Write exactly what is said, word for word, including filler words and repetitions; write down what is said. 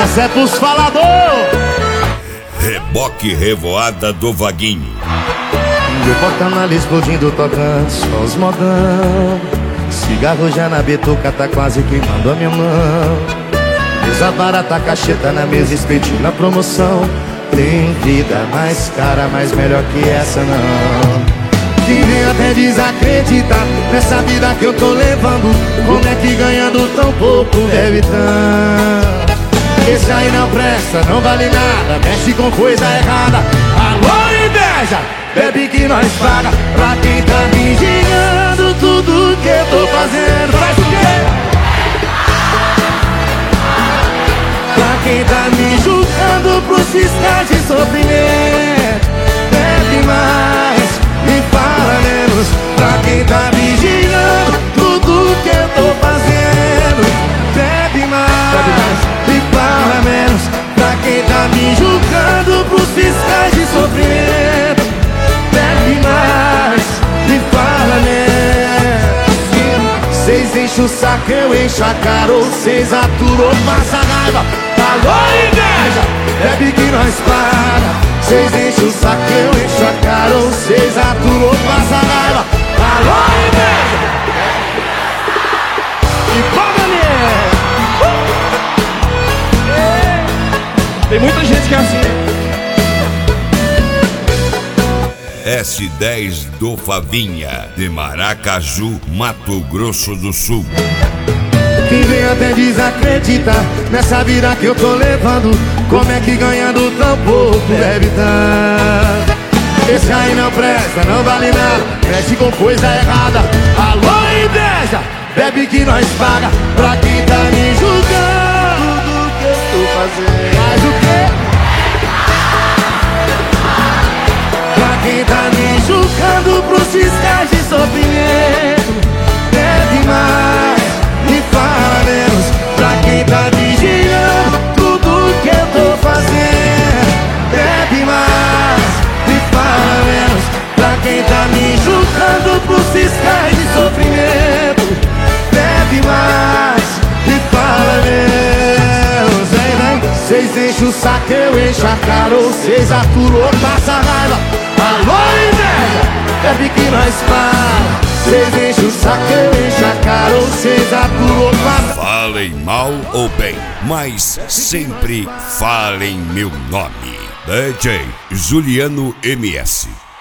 Essa é pros falador. Reboque Revoada do Vaguinho. Meu porta-mala explodindo, tocando só os modão. Cigarro já na bituca, tá quase queimando a minha mão. Mesa barata, cacheta na mesa, espetinho na promoção. Tem vida mais cara, mas melhor que essa não. Quem vem até desacreditar nessa vida que eu tô levando. Como é que ganhando tão pouco deve tanto? Esse aí não presta, não vale nada, mexe com coisa errada. Alô, inveja, bebe que nós paga. Pra quem tá vigiando tudo que eu tô fazendo. Faz o quê? Pra quem tá me julgando pros fiscais de sofrimento. Bebe mais e fala menos. Pra quem tá vigiando tudo que eu tô fazendo. Bebe mais, bebe mais e fala menos. Pra quem tá me julgando pros fiscais de sofrimento. Bebe mais e fala menos. Cês enchem o saco, eu encho a cara. Ou cês aturam, passa raiva. Alô, inveja, bebe que nós paga. Cês enchem o saco, eu encho a cara. Ou cês aturam, passa raiva. Alô, inveja. E paga mesmo. Tem muita gente que é assim. S dez do Favinha, de Maracaju, Mato Grosso do Sul. Quem vem até desacreditar nessa vida que eu tô levando. Como é que ganhando tão pouco deve tanto? Esse aí não presta, não vale nada, mexe com coisa errada. Alô, inveja, bebe que nós paga. Pra quem tá me julgando tudo que eu tô fazendo. Faz o quê? Pra quem tá me julgando pros fiscais de sofrimento. Bebe mais e fala menos. Pra quem tá vigiando tudo que eu tô fazendo. Bebe mais e fala menos. Pra quem tá me julgando pros fiscais de sofrimento. Bebe mais e fala menos. Vem, vem. Cês enchem o saco, eu encho a cara. Ou cês aturam, passa raiva. Alô, inveja, bebe que nós paga. Cês enchem o saco, eu encho a cara. Ou cês aturam, passa. Falem mal ou bem, mas sempre falem meu nome. D J Juliano M S.